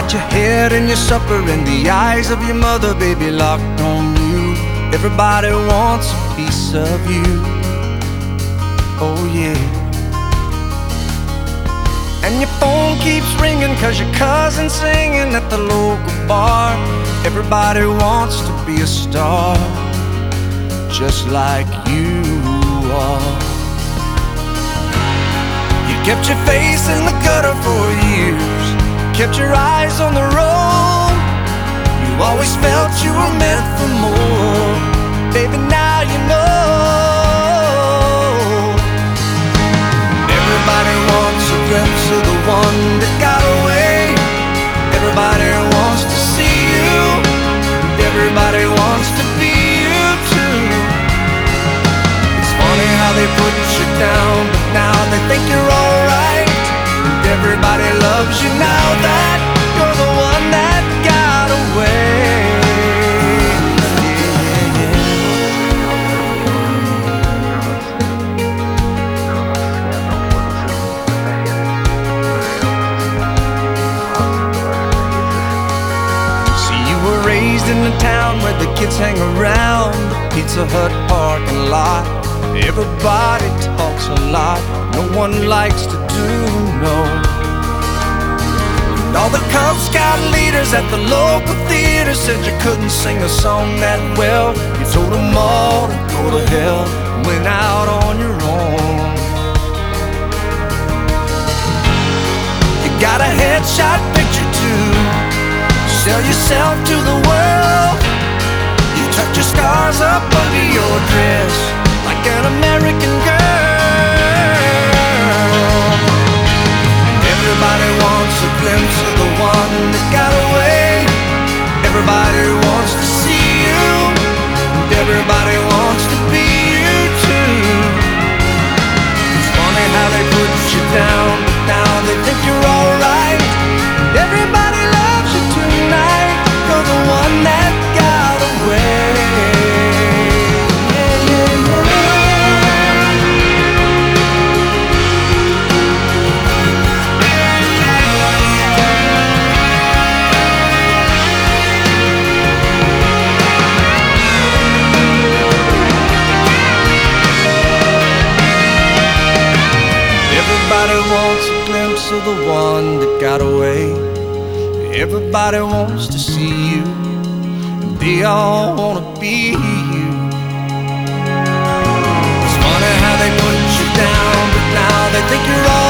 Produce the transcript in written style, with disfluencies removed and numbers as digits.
got your head and your supper and the eyes of your mother, baby, locked on you. Everybody wants a piece of you. Oh yeah. And your phone keeps ringing 'cause your cousin's singing at the local bar. Everybody wants to be a star, just like you are. You kept your face in the gutter for years, kept your eyes on the road. You always felt you were meant for more. Baby, now you know. Everybody wants a glimpse of the one that got away. Everybody wants to see you. Everybody wants to be you too. It's funny how they put you down, but now they think you're alright. And everybody loves you now that you're the one that got away. In the town where the kids hang around the Pizza Hut parking lot. Everybody talks a lot, no one likes to do no. And all the Cub Scout leaders at the local theater said you couldn't sing a song that well. You told them all to go to hell and went out on your own. You got a headshot picture too, sell yourself to the world. You tucked your scars up under your dress like an American girl. Everybody wants a glimpse of the one that got away. Everybody wants to see you, and everybody wants to be you too. It's funny how they put you down, but now they think you're alright. Everybody loves you tonight. You're the one that got away. Everybody wants a glimpse of the one that got away. Everybody wants to see you, and they all wanna be you. It's funny how they put you down, but now they think you're all